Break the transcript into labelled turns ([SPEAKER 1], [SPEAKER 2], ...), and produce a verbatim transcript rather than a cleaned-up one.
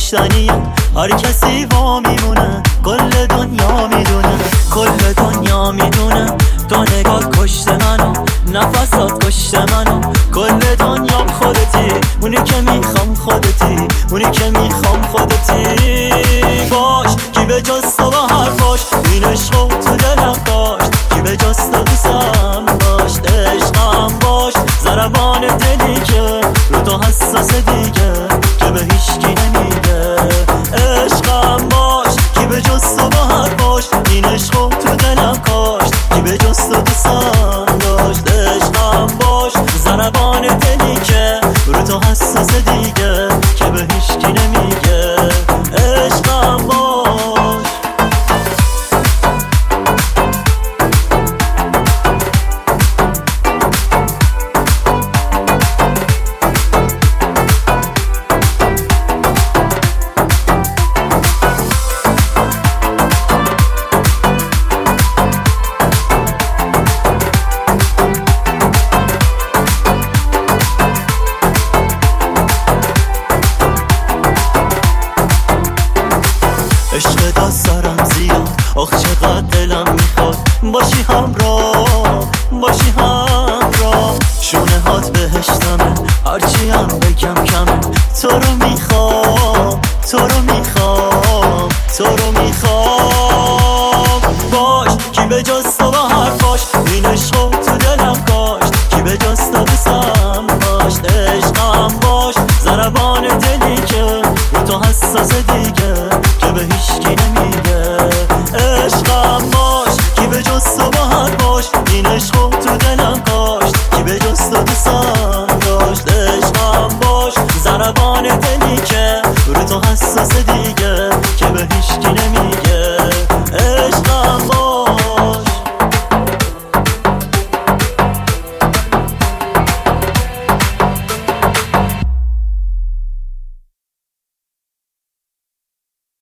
[SPEAKER 1] کشتنیه، هر کسی وا میمونه، کل دنیا میدونه، کل دنیا میدونه. تو نگاه کشت منو، نفسات کشت منو، کل دنیا خودتی، اونی که میخوام خودتی، اونی که میخوام خودتی. باش کی به جز تو با حرفاش، این عشقو تو دلم داشت، کی به جز تو دوستم داشت. عشقم باش، ضربان دلی که رو تو حساس دیگه، که به هیچکی نمیگه. عشقم باش، کی به جز تو با حرفاش، این عشقو تو دلم کاشت، کی به جز تو دوستم داشت. عشقم باش، ضربان دلی که رو تو حساس دیگه، که به هیچکی نمیگه. عشقم باش. عشق دست دارم زیاد، آخ چقدر دلم میخواد باشی همراه، باشی همراه. شونه هات بهشتمه، هرچی هم بگم کمه. تو رو میخوام، تو رو میخوام، تو رو میخوام. باش کی به جز تو با حرفاش، این عشقو تو دلم کاشت، کی به جز تو دوستم داشت. عشقم باش، ضربان دلی که رو تو حساس دیگه، که به هیچکی نمیگه. عشقم باش، کی به جز تو با حرفاش، این عشقو تو دلم کاشت، کی به جز تو دوستم داشت. عشقم باش، ضربان دلی که رو تو حساس دیگه، که به هیچکی نمیگه.